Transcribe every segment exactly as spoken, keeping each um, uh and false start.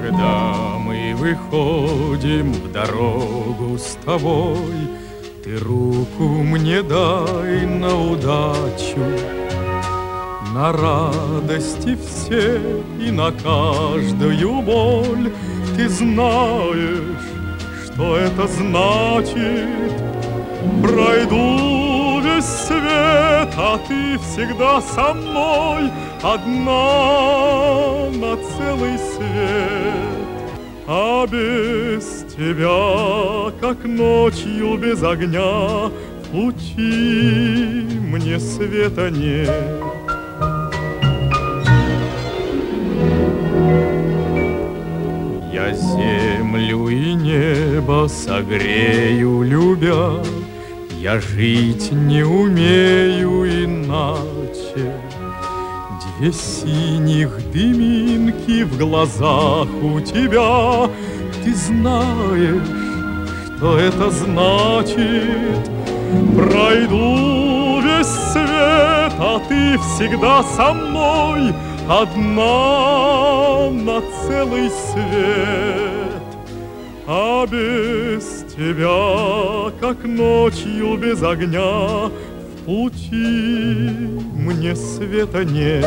Когда мы выходим в дорогу с тобой, ты руку мне дай на удачу, на радости все и на каждую боль. Ты знаешь, что это значит. Пройду весь свет, а ты всегда со мной, одна на целый свет. А без тебя, как ночью без огня, в пути мне света нет. Я землю и небо согрею, любя, я жить не умею иначе. Две синих дыминки в глазах у тебя. Ты знаешь, что это значит. Пройду весь свет, а ты всегда со мной, одна на целый свет. А без тебя, как ночью без огня, в пути мне света нет.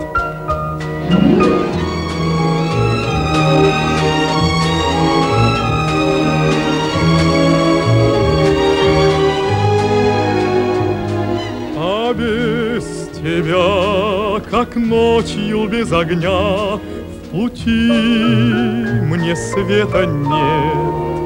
А без тебя, как ночью без огня, в пути мне света нет.